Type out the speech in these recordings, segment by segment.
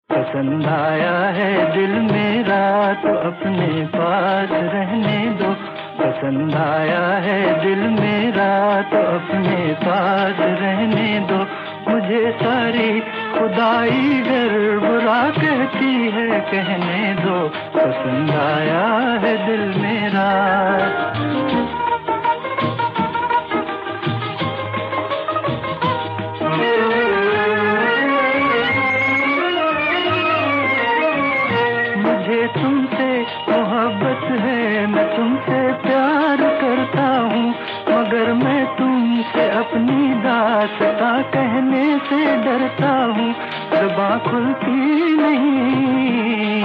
पसंद आया है दिल मेरा तो अपने पास रहने दो। पसंद आया है दिल मेरा तो अपने पास रहने दो। मुझे सारी खुदाई घर बुरा कहती है कहने दो। पसंद आया है दिल मेरा। मुझे तुमसे मोहब्बत है, मैं तुमसे प्यार करता हूँ, मगर मैं तुमसे अपनी दास्तां कहने से डरता हूँ। ज़ुबान खुलती नहीं,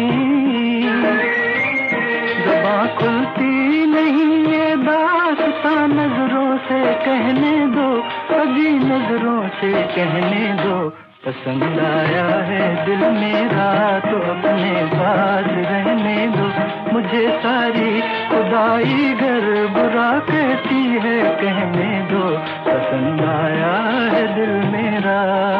ज़ुबान खुलती नहीं, ये दास्तां नजरों से कहने दो, अभी नजरों से कहने दो। पसंद आया है दिल मेरा तो अपने पास रहने दो। मुझे सारी खुदाई घर बुरा कहती है कहने दो। पसंद आया है दिल मेरा।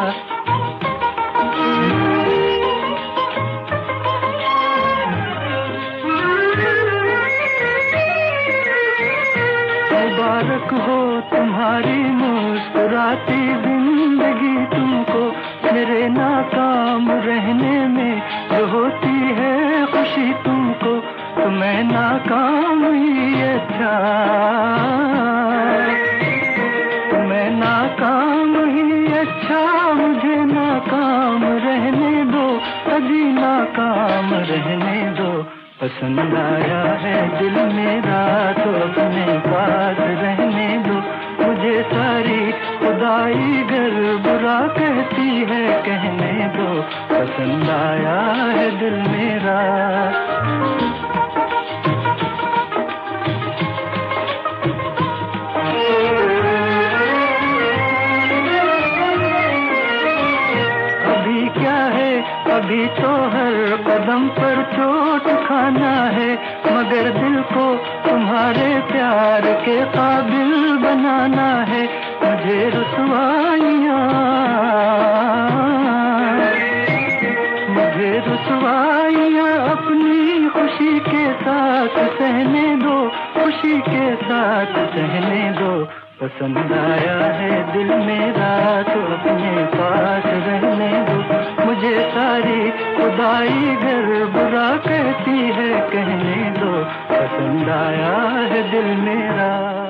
मुबारक हो तुम्हारी मुस्कुराती जिंदगी तुमको, मेरे नाकाम रहने में जो होती है खुशी तुमको। तो मैं नाकाम ही अच्छा, तो मैं नाकाम ही अच्छा, मुझे नाकाम रहने दो, अभी नाकाम रहने दो। पसंद आया है दिल मेरा तो अपने पास रहने दो। मुझे सारी खुदाई घर बुरा कहती है कहने दो। पसंद आया है दिल मेरा। अभी क्या है, अभी तो हर कदम पर चोट खाना है, मगर दिल को तुम्हारे प्यार के काबिल बनाना है। मुझे रुसवाइयाँ, मुझे रुसवाइयाँ अपनी खुशी के साथ सहने दो, खुशी के साथ सहने दो। पसंद आया है दिल मेरा तो अपने पास रहने दो। मुझे सारी खुदाई घर बुरा कहती है कहने दो। पसंद आया है दिल मेरा।